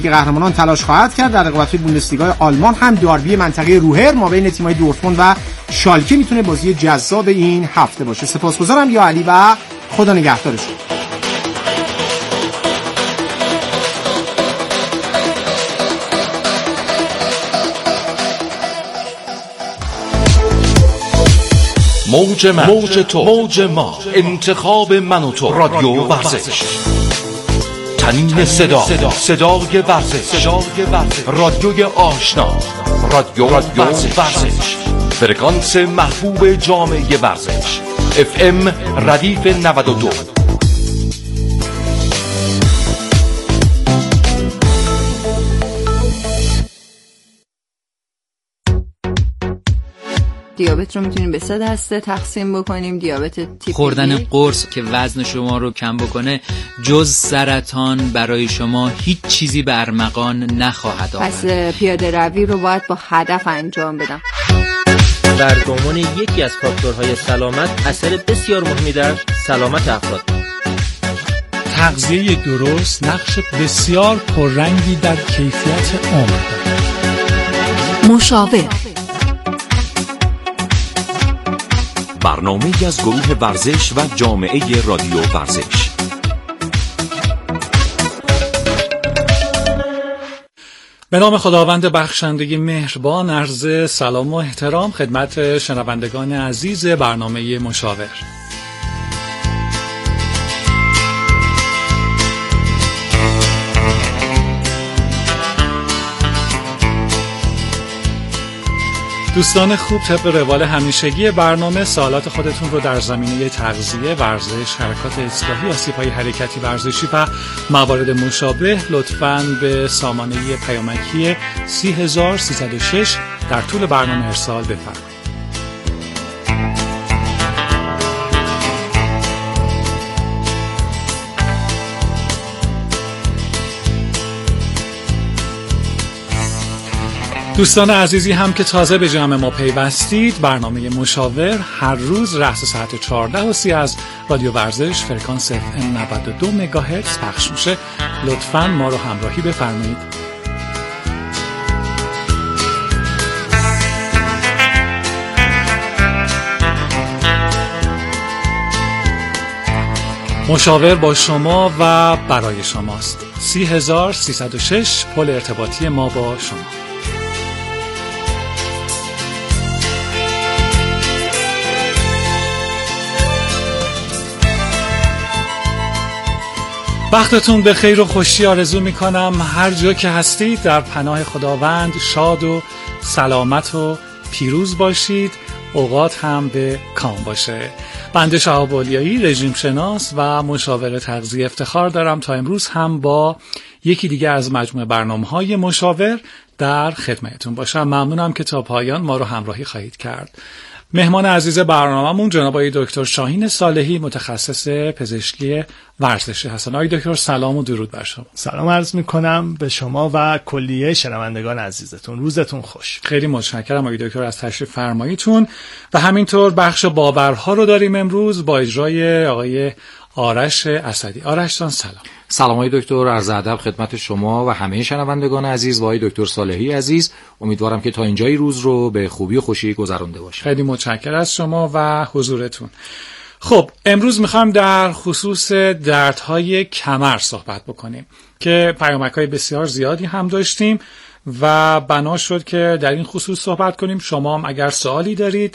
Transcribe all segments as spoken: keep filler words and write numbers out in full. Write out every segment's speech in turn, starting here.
قهرمانان تلاش خواهد کرد. در رقابت‌های بوندسلیگا آلمان هم داربی منطقه روهر ما بین تیم‌های دورتموند و شالکه میتونه بازی جذاب این هفته باشه. سپاسگزارم یا علی و خدا نگهدارتون. موج من، موج تو، موج ما، انتخاب من و تو، رادیو ورزش، تنین صدا، صدای ورزش، رادیوی آشنا، رادیو ورزش، فرکانس محبوب جامعه ورزش، اف ام ردیف نود و دو. دیابت رو میتونیم به سه دسته تقسیم بکنیم. دیابت تیپ خوردن قرص که وزن شما رو کم بکنه جز سرطان برای شما هیچ چیزی به ارمغان نخواهد آورد. پس پیاده روی رو باید با هدف انجام بدم. برگمان یکی از فاکتورهای سلامت اثر بسیار مهمی در سلامت افراد. تغذیه درست نقش بسیار پررنگی در کیفیت عمر دارد. مشاور برنامه‌ای از گروه ورزش و جامعه رادیو ورزش. به نام خداوند بخشنده مهربان، عرض سلام و احترام خدمت شنوندگان عزیز برنامه مشاور. دوستان خوب، طبق روال همیشگی برنامه سوالات خودتون رو در زمینه تغذیه، ورزش، حرکات اصلاحی، آسیب‌های حرکتی ورزشی و موارد مشابه لطفاً به سامانه پیامکی سی هزار سیصد و شش در طول برنامه ارسال بفرمایید. دوستان عزیزی هم که تازه به جمع ما پیوستید، برنامه مشاور هر روز رأس ساعت چهارده و سی از رادیو ورزش فرکانس اف ام نود و دو مگاهرتز پخش میشه. لطفاً ما رو همراهی بفرمایید. مشاور با شما و برای شماست. سی هزار سیصد و شش پل ارتباطی ما با شما. وقتتون به خیر و خوشی آرزو میکنم. هر جا که هستید در پناه خداوند شاد و سلامت و پیروز باشید. اوقات هم به کام باشه. بنده شهاب اولیایی، رژیم شناس و مشاور تغذیه، افتخار دارم تا امروز هم با یکی دیگه از مجموعه برنامه‌های مشاور در خدمتتون باشم. ممنونم که تا پایان ما رو همراهی خواهید کرد. مهمان عزیز برنامه‌مون جناب آقای دکتر شاهین صالحی، متخصص پزشکی ورزشی هستن. آقای دکتر سلام و درود بر شما. سلام عرض می‌کنم به شما و کلیه شنوندگان عزیزتون. روزتون خوش. خیلی متشکرم آقای دکتر از تشریف فرماییتون و همینطور بخش باورها رو داریم امروز با اجرای آقای آرش اسدی. آرش جان سلام. سلام های دکتر، عرض ادب خدمت شما و همه شنوندگان عزیز و آقای دکتر صالحی عزیز. امیدوارم که تا اینجای روز رو به خوبی و خوشی گذرانده باشید. خیلی متشکرم از شما و حضورتون. خب امروز میخوایم در خصوص دردهای کمر صحبت بکنیم که پیامک‌های بسیار زیادی هم داشتیم و بنا شد که در این خصوص صحبت کنیم. شما هم اگر سوالی دارید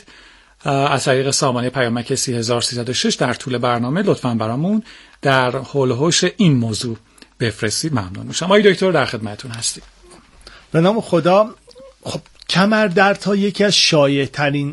از طریق سامانه پیامک سی هزار سیصد و شش در طول برنامه لطفاً برامون در حول و حوش این موضوع بفرستید، ممنون میشم. آقای دکتر در خدمتتون هستیم. به نام خدا. خب کمر دردها یکی از شایع‌ترین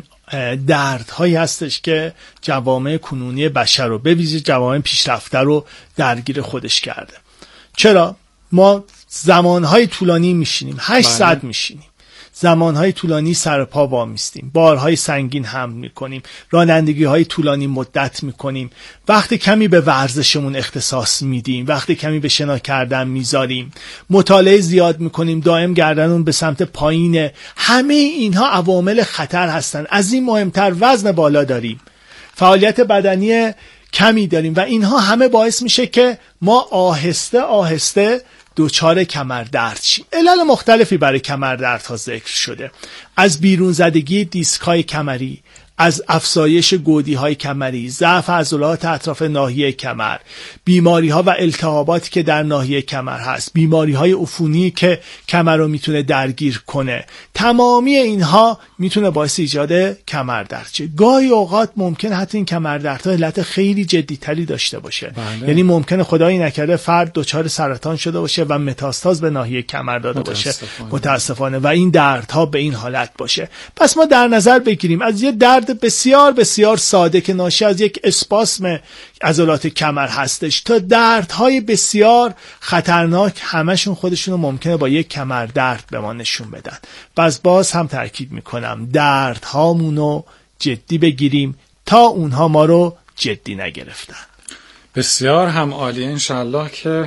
دردهایی هستش که جوامع کنونی بشر رو به ویژه جوامع پیشرفته رو درگیر خودش کرده. چرا؟ ما زمانهای طولانی میشینیم، هشت ساعت میشینیم، زمانهای طولانی سر پا وامیستیم، بارهای سنگین حمل میکنیم، رانندگی‌های طولانی مدت میکنیم، وقت کمی به ورزشمون اختصاص میدیم، وقت کمی به شنا کردن میذاریم، مطالعه زیاد میکنیم، دائم گردنمون به سمت پایینه. همه اینها عوامل خطر هستن. از این مهمتر وزن بالا داریم، فعالیت بدنی کمی داریم و اینها همه باعث میشه که ما آهسته آهسته دچار کمردرد شیم. علل مختلفی برای کمردردها ذکر شده، از بیرون زدگی دیسک‌های کمری، از افزایش گودی‌های کمری، ضعف عضلات اطراف ناحیه کمر، بیماری‌ها و التهاباتی که در ناحیه کمر هست، بیماری‌های عفونی که کمر رو میتونه درگیر کنه. تمامی اینها میتونه باعث ایجاد کمردرد شه. گاهی اوقات ممکن حتی این کمردردها علت خیلی جدی‌تری داشته باشه. بله. یعنی ممکنه خدایی نکرده فرد دچار سرطان شده باشه و متاستاز به ناحیه کمر داده متاسفانه. باشه متاسفانه و این دردها به این حالت باشه. پس ما در نظر بگیریم از یه درد بسیار بسیار ساده که ناشی از یک اسپاسم عضلات کمر هستش تا دردهای بسیار خطرناک، همشون خودشونو ممکنه با یک کمر درد به ما نشون بدن. پس باز هم تاکید میکنم دردهامونو جدی بگیریم تا اونها ما رو جدی نگرفتن. بسیار هم عالی. انشالله که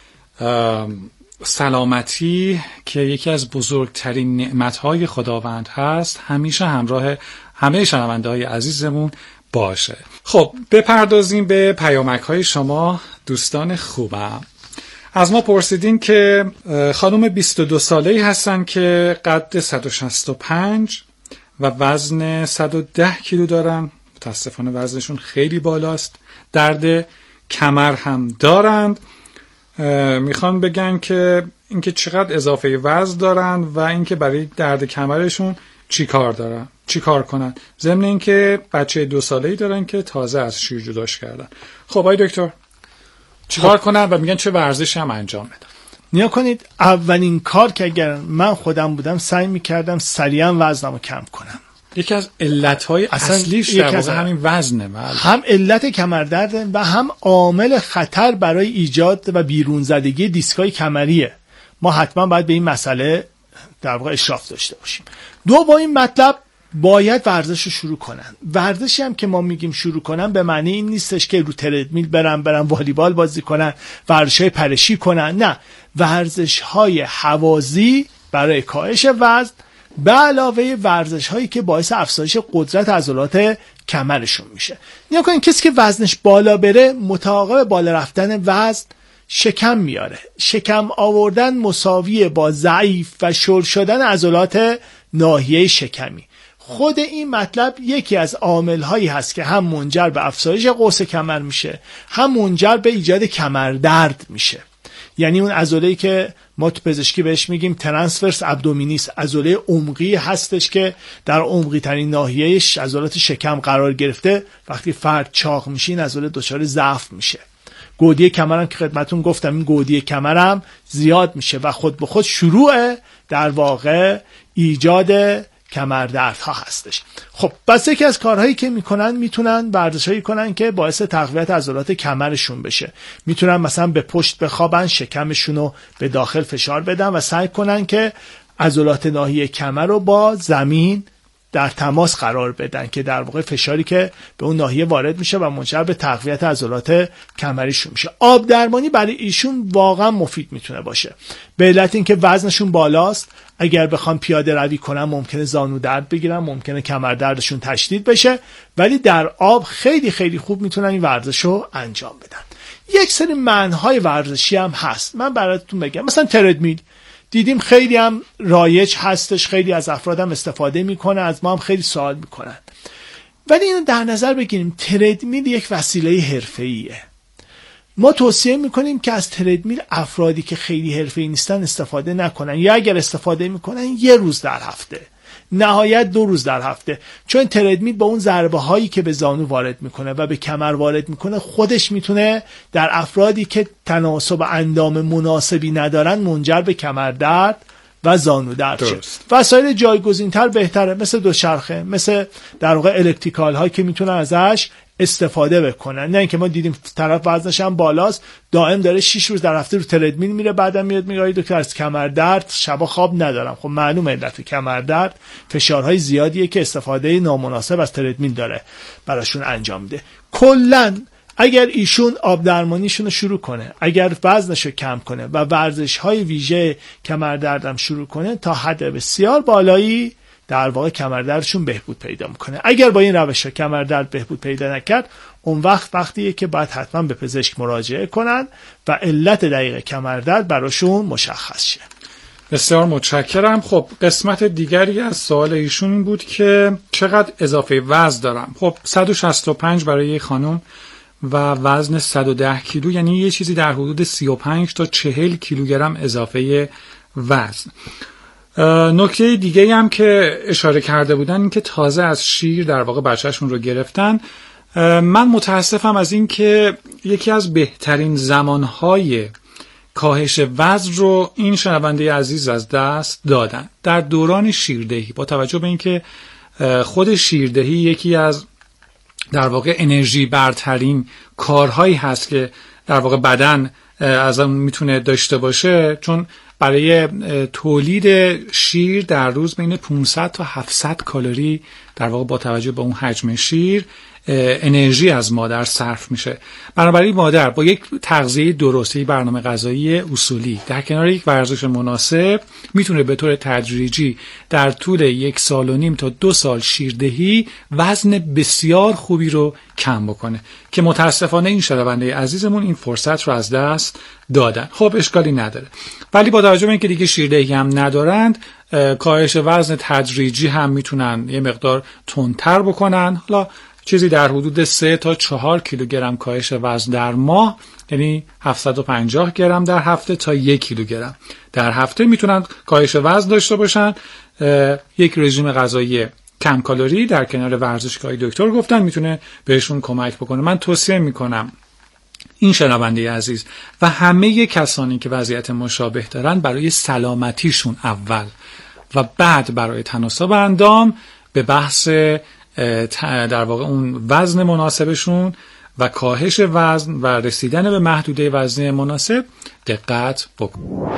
سلامتی که یکی از بزرگترین نعمتهای خداوند هست همیشه همراه همه شنونده های عزیزمون باشه. خب بپردازیم به پیامک های شما دوستان خوبم. از ما پرسیدین که خانم بیست و دو ساله‌ای هستن که قد صد و شصت و پنج و وزن صد و ده کیلو دارن. متاسفانه وزنشون خیلی بالاست. درد کمر هم دارند. میخوان بگن که اینکه چقدر اضافه وزن دارن و اینکه برای درد کمرشون چی کار دارن چی کار کنن، ضمن اینکه بچه دو ساله‌ای دارن که تازه از شیر جداش کردن. خب آقای دکتر چی کار کنن و میگن چه ورزشی هم انجام بدن؟ نیا کنید اولین کار که اگر من خودم بودم سعی میکردم سریعا وزنمو کم کنم. یکی از علتهای اصلیش در واقع همین وزنه. هم علت کمردرد و هم عامل خطر برای ایجاد و بیرون زدگی دیسکای کمریه. ما حتما باید به این مسئله در واقع اشراف داشته باشیم. دو با این مطلب باید ورزش رو شروع کنن. ورزشی هم که ما میگیم شروع کنن به معنی این نیستش که رو تردمیل برن برن والیبال بازی کنن، ورزش‌های پرشی کنن. نه، ورزش‌های هوازی برای کاهش وزن به علاوه ورزش هایی که باعث افزایش قدرت عضلات کمرشون میشه. نیا کنین کسی که وزنش بالا بره متعاقب بالا رفتن وزن شکم میاره. شکم آوردن مساویه با ضعیف و شل شدن عضلات ناحیه شکمی. خود این مطلب یکی از عامل هایی هست که هم منجر به افزایش قوس کمر میشه، هم منجر به ایجاد کمردرد میشه. یعنی اون عضله‌ای که ما تو پزشکی بهش میگیم ترانسورس ابدومینیس، عضله عمقی هستش که در عمقی ترین ناحیه عضلات شکم قرار گرفته. وقتی فرد چاق میشه این عضله دچار ضعف میشه. گودی کمرم که خدمتون گفتم این گودی کمرم زیاد میشه و خود به خود شروع در واقع ایجاد کمردردها هستش. خب پس یکی از کارهایی که میکنن میتونن ورزشایی کنن که باعث تقویت عضلات کمرشون بشه. میتونن مثلا به پشت بخوابن، شکمشونو به داخل فشار بدن و سعی کنن که عضلات ناحیه کمر رو با زمین در تماس قرار بدن که در واقع فشاری که به اون ناحیه وارد میشه و منجر به تقویت عضلات کمریشون میشه. آب درمانی برای ایشون واقعا مفید میتونه باشه. به علت اینکه وزنشون بالاست، اگر بخوام پیاده روی کنن ممکنه زانو درد بگیرن، ممکنه کمر دردشون تشدید بشه، ولی در آب خیلی خیلی خوب میتونن این ورزش رو انجام بدن. یک سری منهای ورزشی هم هست، من براتون بگم. مثلا تردمیل دیدیم خیلی هم رایج هستش، خیلی از افراد هم استفاده میکنه، از ما هم خیلی سوال میکنن. ولی اینو در نظر بگیریم تردمیل یک وسیله حرفه‌ایه. ما توصیه میکنیم که از تردمیل افرادی که خیلی حرفه‌ای نیستن استفاده نکنن، یا اگر استفاده میکنن یه روز در هفته، نهایت دو روز در هفته. چون تردمیل با اون ضربه هایی که به زانو وارد میکنه و به کمر وارد میکنه خودش میتونه در افرادی که تناسب اندام مناسبی ندارن منجر به کمر درد و زانو درد شه. وسایل جایگزین‌تر بهتره، مثل دوچرخه، مثل در واقع الکتریکال هایی که میتونن ازش استفاده بکنن. نه اینکه ما دیدیم طرف وزنش هم بالاست، دائم داره شش روز در هفته رو تردمیل میره، بعدم میاد میگه دکتر از کمر درد شبا خواب ندارم. خب معلومه علت کمر درد فشارهای زیادیه که استفاده نامناسب از تردمیل داره براشون انجام میده. کلاً اگر ایشون آب درمانیشون رو شروع کنه، اگر وزنش رو کم کنه و ورزش‌های ویژه کمر دردم شروع کنه، تا حد بسیار بالایی در واقع کمردردشون بهبود پیدا میکنه. اگر با این روش ها کمردرد بهبود پیدا نکرد، اون وقت وقتیه که باید حتما به پزشک مراجعه کنن و علت دقیق کمردرد براشون مشخص شه. بسیار متشکرم. خب قسمت دیگری از سوال ایشون این بود که چقدر اضافه وزن دارم. خب صد و شصت و پنج برای یک خانم و وزن صد و ده کیلو، یعنی یه چیزی در حدود سی و پنج تا چهل کیلوگرم اضافه وزن. نکته دیگه هم که اشاره کرده بودن این که تازه از شیر در واقع بچهشون رو گرفتن. من متاسفم از این که یکی از بهترین زمانهای کاهش وزن رو این شنونده عزیز از دست دادن در دوران شیردهی، با توجه به اینکه خود شیردهی یکی از در واقع انرژی برترین کارهایی هست که در واقع بدن از اون میتونه داشته باشه، چون برای تولید شیر در روز بین پانصد تا هفتصد کالری در واقع با توجه به اون حجم شیر انرژی از مادر صرف میشه. بنابراین مادر با یک تغذیه درستی، برنامه غذایی اصولی در کنار یک ورزش مناسب میتونه به طور تدریجی در طول یک سال و نیم تا دو سال شیردهی وزن بسیار خوبی رو کم بکنه که متاسفانه این شنونده عزیزمون این فرصت رو از دست دادن. خب اشکالی نداره، ولی با توجه به اینکه دیگه شیردهی هم ندارند، کاهش وزن تدریجی هم میتونن یه مقدار تندتر بکنن. حالا چیزی در حدود سه تا چهار کیلوگرم کاهش وزن در ماه، یعنی هفتصد و پنجاه گرم در هفته تا یک کیلوگرم در هفته میتونن کاهش وزن داشته باشن. یک رژیم غذایی کم کالری در کنار ورزش که دکتر گفتن میتونه بهشون کمک بکنه. من توصیه میکنم این شنونده عزیز و همه کسانی که وضعیت مشابه دارن برای سلامتیشون اول و بعد برای تناسب اندام به بحث در واقع اون وزن مناسبشون و کاهش وزن و رسیدن به محدوده وزنی مناسب دقت بکن.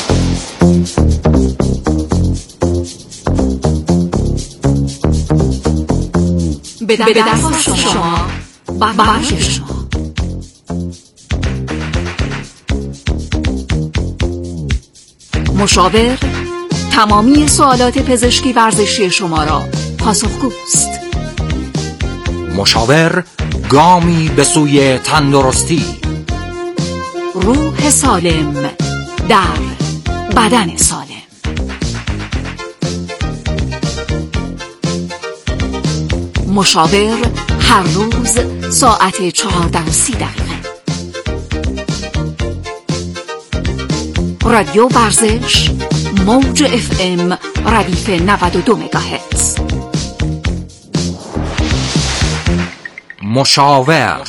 به درخواست شما برای شما مشاور تمامی سوالات پزشکی ورزشی شما را پاسخگوست. مشاور گامی به سوی تندرستی. روح سالم در بدن سالم. مشاور هر روز ساعت چهارده و سی دقیقه. رادیو ورزش موج اف ام ردیف نود و دو مگاهرتز. مشاور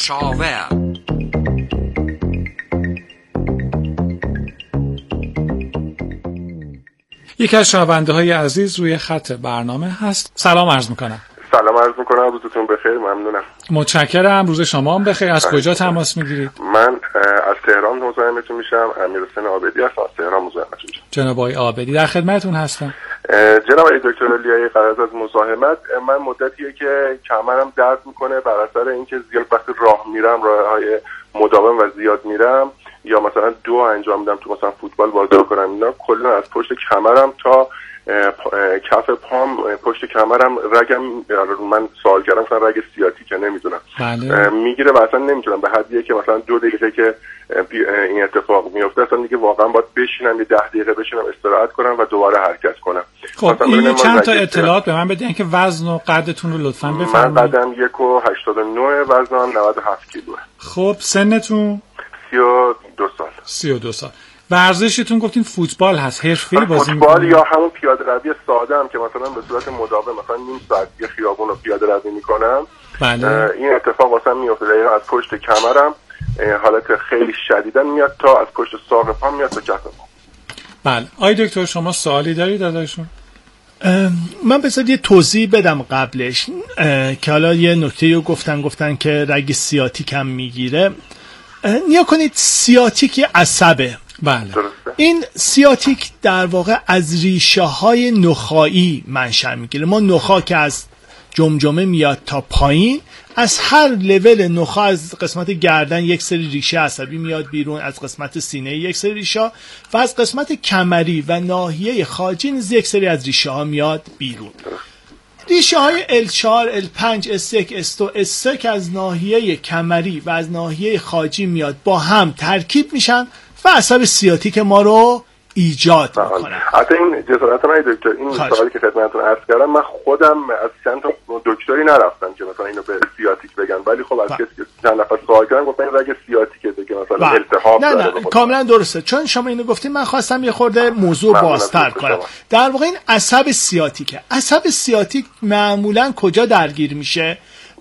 یکی از شنونده های عزیز روی خط برنامه هست. سلام عرض میکنم. سلام عرض میکنم، روزتون بخیر. ممنونم. متشکرم. روز شما هم بخیر. از کجا تماس میگیرید؟ من از تهران مزاحمتون میشم. امیرحسین عابدی هستم، از تهران مزاحمتون میشم. جناب آقای عابدی در خدمتتون هستم. جناب آقای دکتر علیایی، قرار از مزاحمت، من مدتیه که کمرم درد میکنه بر اثر اینکه زیاد وقتی راه میرم، راههای مداوم و زیاد میرم، یا مثلا دو انجام میدم تو مثلا فوتبال بازی کنم، اینا کلا از پشت کمرم تا کف پام، پشت کمرم رگم، من سوال کردم مثلا رگ سیاتیکه، نمیدونم بله. میگیره و اصلا نمیتونم، به حدیه که مثلا دو دقیقه که این اتفاق میفته اصلا دیگه واقعا باید بشینم یه ده دقیقه بشینم استراحت کنم و دوباره حرکت کنم. خب این چند تا اطلاعات به من بدین که وزن و قدتون رو لطفاً بفرمایید. من قدم یک و هشتاد و نه، وزنم نود و هفت کیلوه. خب سنتون؟ سی و دو سال. سی و دو سال. ورزشتون گفتین فوتبال هست، حرفه‌ای بازی می‌کنید؟ فوتبال یا همون پیاده روی ساده هم که مثلا به صورت مداوم مثلا نیم ساعت یه خیابون رو پیاده روی میکنم. بله. این اتفاق واسم میفته، دقیقاً از پشت کمرم حالت خیلی شدیدن میاد تا از پشت ساق پام میاد تا کف پام. بله. آی دکتر شما سوالی دارید ازشون؟ من بذار یه توضیح بدم قبلش که حالا یه نکته رو گفتن گفتن که رگ سیاتیک هم میگیره. نیا کنید، سیاتیک عصبه. بله. این سیاتیک در واقع از ریشه های نخایی منشأ میگیره. ما نخا که از جمجمه میاد تا پایین، از هر لول نخا، از قسمت گردن یک سری ریشه عصبی میاد بیرون، از قسمت سینه یک سری ریشه و از قسمت کمری و ناحیه خاجی نیز یک سری از ریشه ها میاد بیرون. ریشه های ال چهار، ال پنج، اس یک، اس دو، اس سه که از ناحیه کمری و از ناحیه خاجی میاد با هم ترکیب میشن و عصب سیاتیک ما رو ایجاد میکنن. حتی این جسارت من دکتر، این سوالی که خدمتتون عرض کردم، من خودم از چند تا دکتری نرفتم که مثلا اینو به سیاتیک بگن، ولی خب از کسی که چند نفر سوال کردن گفتن این رگ سیاتیکه دیگه، مثلا التهاب نه داره. نه کاملا درسته، چون شما اینو گفتین من خواستم یه خورده موضوع بازتر کنم. در واقع این عصب سیاتیکه. عصب سیاتیک معمولا کجا درگیر میشه؟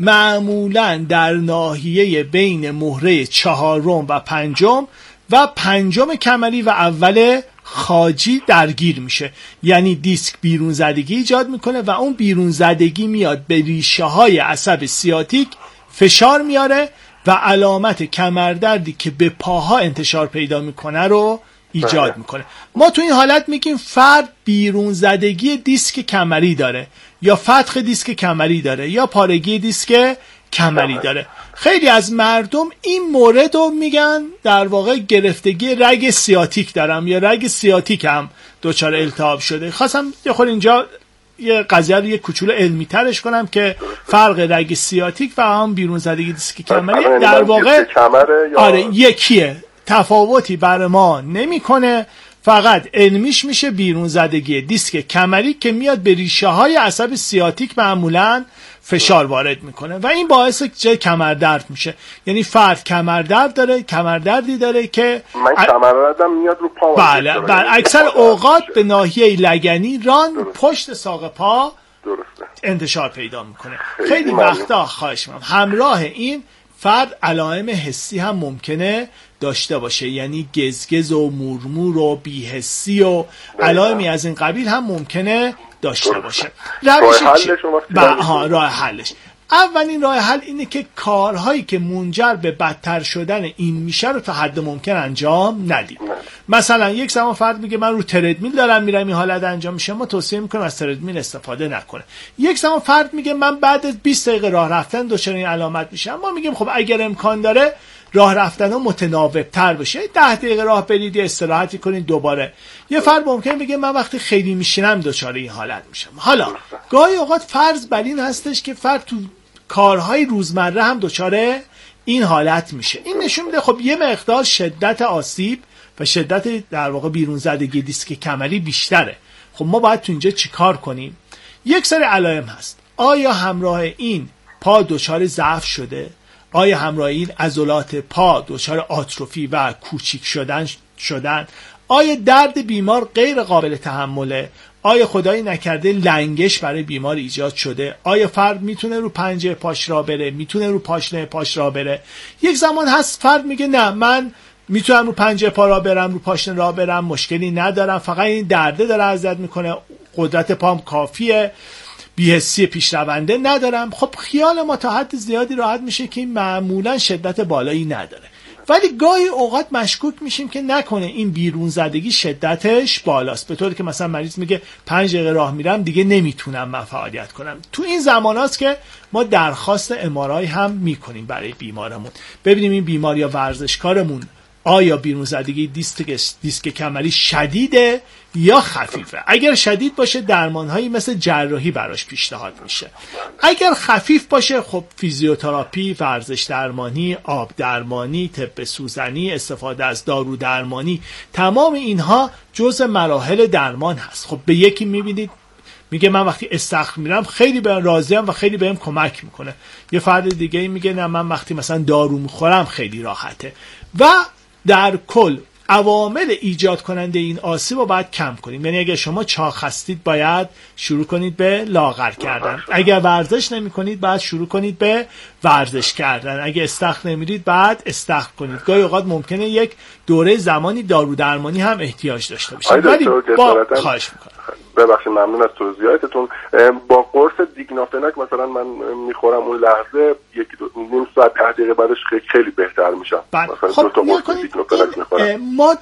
معمولا در ناحیه بین مهره چهارم و پنجم و پنجم کمری و اول خاجی درگیر میشه. یعنی دیسک بیرون زدگی ایجاد میکنه و اون بیرون زدگی میاد به ریشه های عصب سیاتیک فشار میاره و علامت کمردردی که به پاها انتشار پیدا میکنه رو ایجاد میکنه. ما تو این حالت میگیم فرد بیرون زدگی دیسک کمری داره، یا فتح دیسک کمری داره، یا پارگی دیسک کمری داره. خیلی از مردم این مورد رو میگن در واقع گرفتگی رگ سیاتیک دارم یا رگ سیاتیک هم دچار التهاب شده. خواستم یه خود اینجا یه قضیه رو یه کوچولو علمی ترش کنم که فرق رگ سیاتیک و هم بیرون زدگی دیسک کمری در واقع آره یکیه، تفاوتی بر ما نمیکنه، فقط علمیش میشه بیرون زدگی دیسک کمری که میاد به ریشه های عصب سیاتیک معمولاً فشار وارد میکنه و این باعث جای کمردرد میشه. یعنی فرد کمردرد داره، کمردردی داره که من کمردردم میاد رو پا. بله بله، اکثر اوقات به ناحیه لگنی ران پشت ساق پا درسته انتشار پیدا میکنه. خیلی وقتا خواهش میکنم همراه این فرد علائم حسی هم ممکنه داشته باشه، یعنی گزگز و مورمور و بی‌حسی و علائمی از این قبیل هم ممکنه داشته باشه. راه حلش ها راه حلش اولین راه حل اینه که کارهایی که منجر به بدتر شدن این میشه رو تا حد ممکن انجام ندیم. مثلا یک زمان فرد میگه من رو تردمیل دارم میرم این حالت انجام میشه، ما توصیه میکنیم از تردمیل استفاده نکنه. یک زمان فرد میگه من بعد از بیست دقیقه راه رفتن دچار این علامت میشم، ما میگیم خب اگر امکان داره راه رفتن ها متناوب تر بشه، ده دقیقه راه برید استراحتی کنید دوباره. یه فرد ممکن بگه من وقتی خیلی میشینم دچار این حالت میشم. حالا گاهی اوقات فرض بر این هستش که فرد تو کارهای روزمره هم دچار این حالت میشه. این نشون میده خب یه مقدار شدت آسیب و شدت در واقع بیرون زدگی دیسک کمری بیشتره. خب ما باید تو اینجا چیکار کنیم؟ یک سری علائم هست. آیا همراه این پا دچار ضعف شده؟ آیا همراه این عضلات پا دچار آتروفی و کوچیک شدن شدن؟ آیا درد بیمار غیر قابل تحمله؟ آیا خدایی نکرده لنگش برای بیمار ایجاد شده؟ آیا فرد میتونه رو پنجه پاش را بره؟ میتونه رو پاشنه پاش را بره؟ یک زمان هست فرد میگه نه من میتونم رو پنجه پا را برم، رو پاشنه را برم، مشکلی ندارم، فقط این درده داره اذیت میکنه، قدرت پام کافیه، بی‌حسی پیشرونده ندارم. خب خیال ما تا حد زیادی راحت میشه که این معمولا شدت بالایی نداره، ولی گاهی اوقات مشکوک میشیم که نکنه این بیرون زدگی شدتش بالاست، به طوری که مثلا مریض میگه پنج دقیقه راه میرم دیگه نمیتونم من فعالیت کنم. تو این زماناست که ما درخواست ام آر آی هم میکنیم برای بیمارمون، ببینیم این بیمار یا ورزشکارمون آیا بیرون زدگی دیسک دیسک کمری شدیده یا خفیفه. اگر شدید باشه درمانهایی مثل جراحی براش پیشنهاد میشه. اگر خفیف باشه خب فیزیوتراپی، ورزش درمانی، آب درمانی، طب سوزنی، استفاده از دارو درمانی، تمام اینها جزء مراحل درمان هست. خب به یکی میبینید میگه من وقتی استخر میرم خیلی به راضیم و خیلی بهم کمک میکنه، یه فرد دیگه میگه نه من وقتی مثلا دارو میخورم خیلی راحته. و در کل عوامل ایجاد کننده این آسیب رو باید کم کنیم. یعنی اگر شما چاق هستید باید شروع کنید به لاغر کردن، اگر ورزش نمی کنید باید شروع کنید به ورزش کردن، اگر استخر نمیرید باید استخر کنید. گاهی اوقات ممکنه یک دوره زمانی دارو درمانی هم احتیاج داشته باشید، ولی با خواهش میکنم ببخشید ممنون از توضیحاتتون. با قرص دیکلوفناک مثلا من میخورم اون لحظه یکی دو نیم ساعت ده دقیقه بعدش خیلی بهتر میشم. مثلا خب دو تا قرص دیکلوفناک میخورم. ما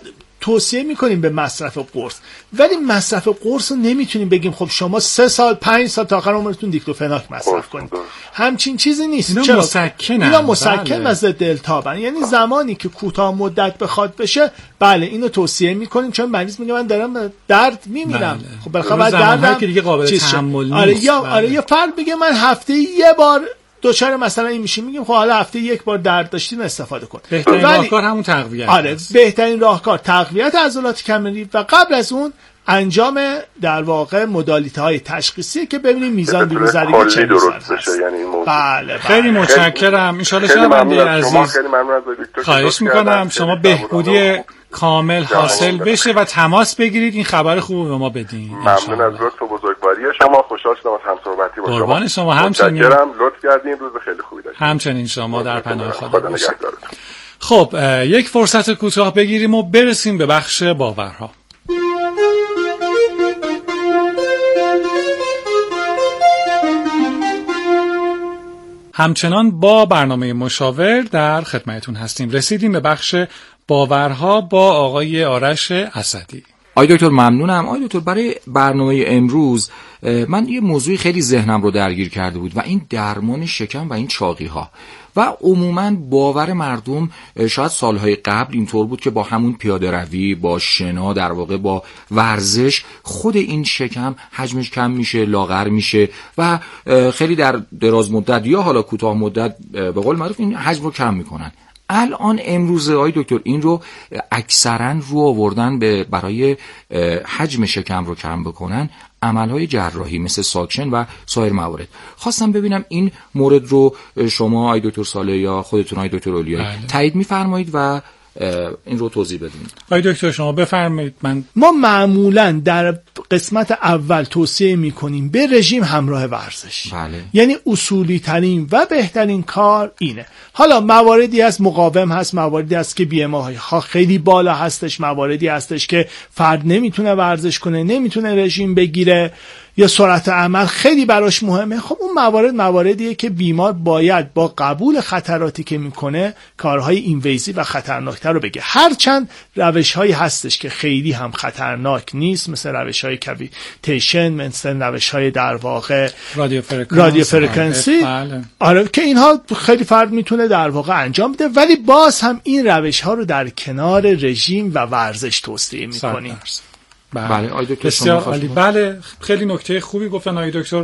توصیه میکنیم به مصرف قرص، ولی مصرف قرص رو نمیتونیم بگیم خب شما سه سال پنج سال تا آخر عمرتون دیکلوفناک مصرف کنید. همچین چیزی نیست. اینا چرا؟ مسکنن. اینا مسکن بله. و ضد التهابن. یعنی زمانی که کوتاه مدت بخواد بشه، بله اینو توصیه میکنیم، چون مریض میگه من دارم درد میمیرم. بله. خب بالاخره بعد دردم که دیگه قابل تحمل نیست. آره یا بله. آره یا فرد بگه من هفته یه بار دوچار مثلا این میشیم، میگیم خب حالا هفته یک بار درد داشتین استفاده کن. بهترین ولی... راهکار همون تقویت. آره هست. بهترین راهکار تقویت عضلات کمری و قبل از اون انجام در واقع مدالیته های تشخیصی که ببینیم میزان بی‌گذرگی چه درست بشه. یعنی این موضوع بله, بله. خیلی متشکرم. ان شاء الله شنونده عزیز خیلی ممنون از دکتر. خواهش میکنم شما بهبودی کامل حاصل بشه و تماس بگیرید، این خبر خوب به ما بدین. ممنون از لطف و بزرگواری شما. خوشحال شدم از همصحبتی با شما. قربان شما. همچنین متشکرم، لطف کردین. روز خیلی خوبی داشتید. همچنین شما در پناه خدا باشید. نگهدارتون. خب یک فرصت کوتاه بگیریم و برسیم به بخش باورها. همچنان با برنامه مشاور در خدمتتون هستیم. رسیدیم به بخش باورها با آقای آرش اسدی. آقای دکتر ممنونم. آقای دکتر برای برنامه امروز من یه موضوعی خیلی ذهنم رو درگیر کرده بود و این درمان شکم و این چاقی ها و عموما باور مردم شاید سالهای قبل اینطور بود که با همون پیاده روی، با شنا، در واقع با ورزش، خود این شکم حجمش کم میشه، لاغر میشه و خیلی در دراز مدت یا حالا کوتاه مدت به قول معروف این حجم رو کم میکنن. الان امروزه آقای دکتر این رو اکثرا رو آوردن به برای حجم شکم رو کم بکنن عملهای جراحی مثل ساکشن و سایر موارد. خواستم ببینم این مورد رو شما آقای دکتر صالح یا خودتون آقای دکتر اولیایی تایید می‌فرمایید و این رو توضیح بدین. آقای دکتر شما بفرمایید. من ما معمولا در قسمت اول توصیه میکنیم به رژیم همراه ورزش. بله. یعنی اصولی ترین و بهترین کار اینه. حالا مواردی هست مقاوم هست، مواردی هست که بی ام آی ها خیلی بالا هستش، مواردی هستش که فرد نمیتونه ورزش کنه، نمیتونه رژیم بگیره یا سرعت عمل خیلی براش مهمه. خب اون موارد مواردیه که بیمار باید با قبول خطراتی که میکنه کارهای اینویزی و خطرناکتر رو بگه. هرچند روش‌هایی هستش که خیلی هم خطرناک نیست، مثل روش‌های کویتیشن، مثل روش‌های در واقع رادیو فرکانس، رادیو فرکانسی، بله. آره که اینها خیلی فرد میتونه در واقع انجام بده، ولی باز هم این روش‌ها رو در کنار رژیم و ورزش توصیه میکنیم. بله, بله. آقای دکتر بسیار عالی. بله خیلی نکته خوبی گفتن آقای دکتر.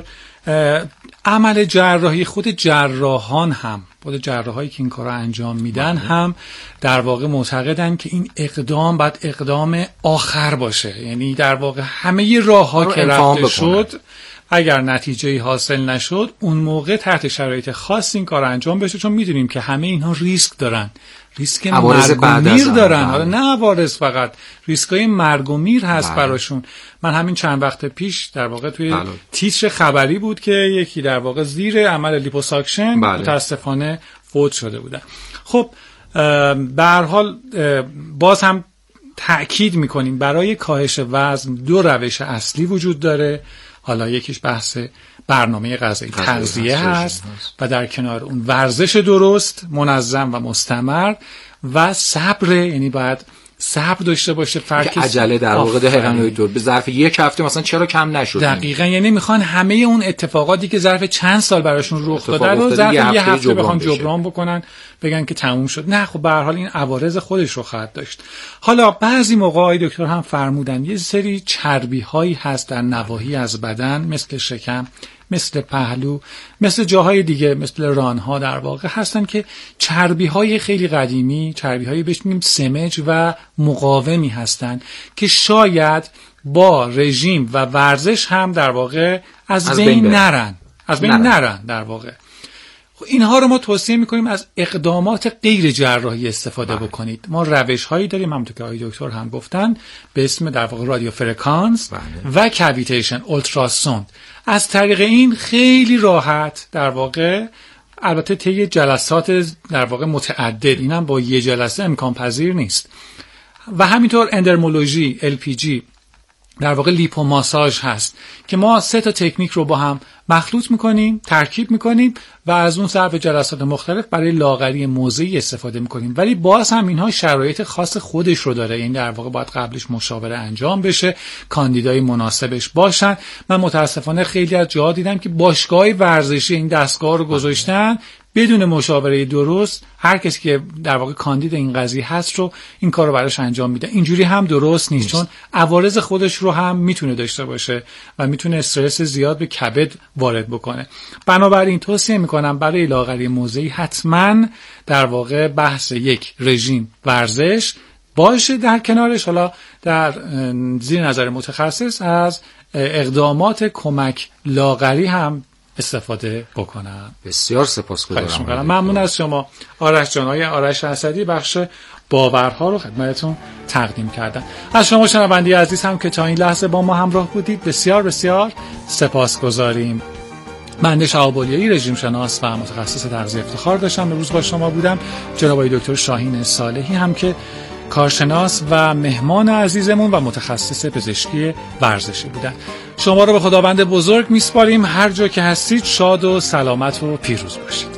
عمل جراحی خود جراحان هم، خود جراحایی که این کارا انجام میدن بله. هم در واقع معتقدن که این اقدام باید اقدام آخر باشه. یعنی در واقع همه راه‌ها که رفته شد اگر نتیجه‌ای حاصل نشد اون موقع تحت شرایط خاص این کار انجام بشه، چون میدونیم که همه اینها ریسک دارن، ریسک مرگ و میر دارن. حالا نه عوارض، فقط ریسکای مرگ و میر هست بله. براشون. من همین چند وقت پیش در واقع توی بله. تیتر خبری بود که یکی در واقع زیر عمل لیپوساکشن بله. متاسفانه فوت شده بودن. خب به هر حال باز هم تأکید میکنیم برای کاهش وزن دو روش اصلی وجود داره. حالا یکیش بحث برنامه غذایی تغذیه هست و در کنار اون ورزش درست، منظم و مستمر و صبر. یعنی باید صبر داشته باشه فرد که عجله در واقع دقیقاً دکتر به ظرف یک هفته مثلا چرا کم نشد. دقیقاً یعنی میخوان همه اون اتفاقاتی که ظرف چند سال براشون رخ داده رو ظرف یه هفته, هفته بخوان جبران بکنن، بگن که تموم شد. نه خب به هر حال این عوارض خودش رو خواهد داشت. حالا بعضی موقع دکتر هم فرمودن یه سری چربی هایی هست در نواحی از بدن، مثل شکم، مثل پهلو، مثل جاهای دیگه، مثل رانها در واقع هستن که چربی های خیلی قدیمی، چربی های بهش میگیم سمج و مقاومی هستن که شاید با رژیم و ورزش هم در واقع از, از بین, بین نرن از بین نرن, نرن در واقع. اینها رو ما توصیه میکنیم از اقدامات غیر جراحی استفاده بله. بکنید. ما روش هایی داریم همونطور که آقای دکتر هم گفتن به اسم در واقع رادیو فرکانس بله. و کویتیشن اولتراسوند. از طریق این خیلی راحت در واقع، البته طی جلسات در واقع متعدد، اینم با یه جلسه امکان پذیر نیست، و همینطور اندرمولوژی ال پی جی در واقع لیپو ماساژ هست که ما سه تا تکنیک رو با هم مخلوط میکنیم، ترکیب میکنیم و از اون ظرف جلسات مختلف برای لاغری موضعی استفاده میکنیم. ولی باز هم اینها شرایط خاص خودش رو داره، یعنی در واقع باید قبلش مشاوره انجام بشه، کاندیدای مناسبش باشن. من متاسفانه خیلی از جاها دیدم که باشگاه ورزشی این دستگاه رو گذاشتن بدون مشاوره درست، هر کسی که در واقع کاندید این قضیه هست رو این کار رو براش انجام میده. اینجوری هم درست نیست، چون عوارض خودش رو هم میتونه داشته باشه و میتونه استرس زیاد به کبد وارد بکنه. بنابراین توصیه میکنم برای لاغری موضعی حتما در واقع بحث یک رژیم ورزش باشه، در کنارش حالا در زیر نظر متخصص از اقدامات کمک لاغری هم استفاده بکنم. بسیار سپاسگزارم. ممنون از شما آرش جان. آقای آرش اسدی بخش باورها رو خدمتتون تقدیم کردن. از شما شنوندگان عزیز هم که تا این لحظه با ما همراه بودید بسیار بسیار سپاسگزاریم. من شهاب الیایی رژیم شناس و متخصص تغذیه افتخار داشتم امروز با شما بودم. جناب آقای دکتر شاهین صالحی هم که کارشناس و مهمان عزیزمون و متخصص پزشکی ورزشی بودن. شما رو به خداوند بزرگ میسپاریم. هر جا که هستید شاد و سلامت و پیروز باشید.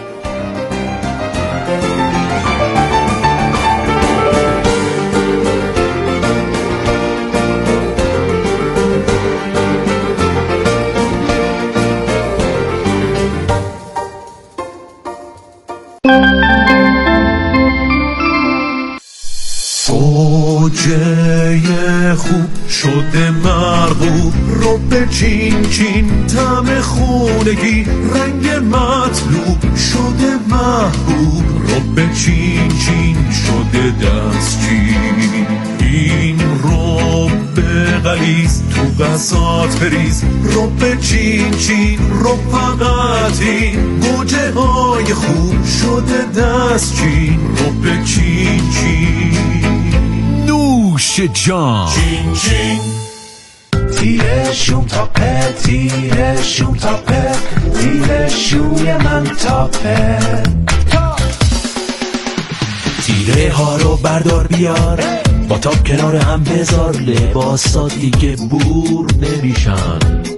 گوجه خوب شده مرغوب رو به چین چین طعم خونگی رنگ مطلوب شده محبوب رو به چین چین شده دستچین این رو به غلیظ تو غذات بریز رو به چین چین رو فقط این گوجه های خوب شده دستچین رو به چین چین نوش جان چین چین تیرشون تاپه تیرشون تاپه تیرشوی من تاپه تیره ها رو بردار بیار با تاپ کنار هم بذار لباسا دیگه بور نمیشن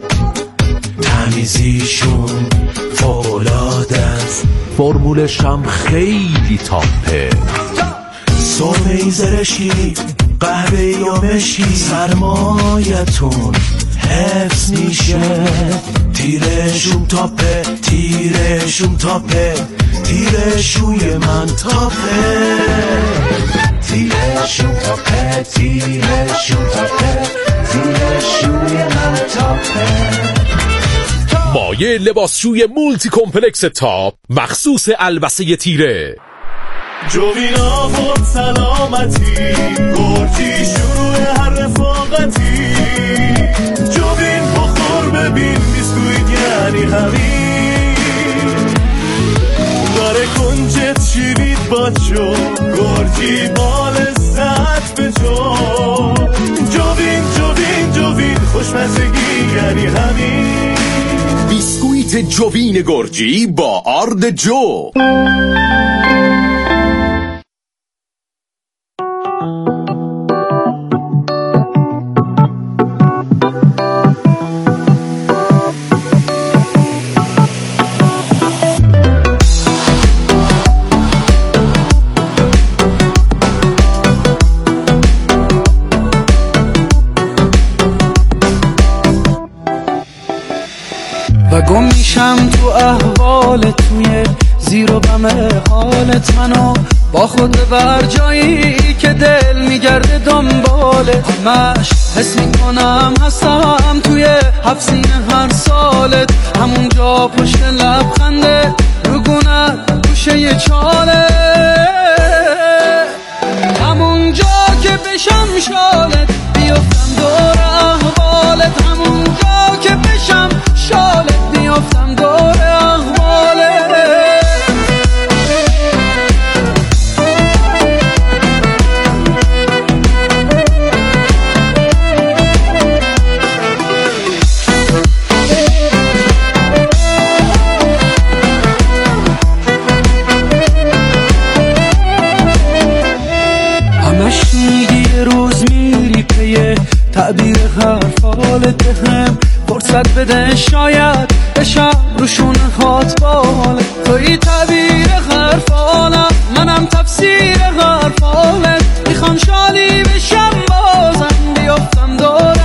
تمیزیشون فوق‌العاده است فرمولش هم خیلی تاپه سرمه‌ای زرشکی قهوه‌ای یا مشکی سرمایتون حفظ میشه تیرشون تاپه تیرشون تاپه تیرشوی من تاپه تیرشون تاپه تیرشون تاپه تیرشوی من تاپه مایه لباسشوی مولتی کمپلکس تاپ مخصوص البسه تیره جوین آورد سلامتی گرجی شروع هر رفاقتی جوین بخور ببین بیسکویت یعنی همین داره کنجت شیرید با جو گرجی بال لذت به جو جوین جوین جوین خوشمزگی یعنی همین بیسکویت جوین گرجی با آرد جو. و گم میشم تو احوالت توی زیر و بم حالت منو با خود ببر جایی که دل میگرده دنبالت همش حس میکنم هستم توی حفظین هر سالت همونجا پشت لبخنده رو گونت گوشه یه چاله همونجا که بشم شالت بیفتم دور احوالت همونجا که بشم شالت بیفتم دور احوالت همش میگی یه روز میری تفسیر حرفالت بهم فرصت بده شاید بشم روشون هات بالت. توی تعبیر حرفالم منم تفسیر حرفالت. میخوام شالی بشم بازم بیافتم دور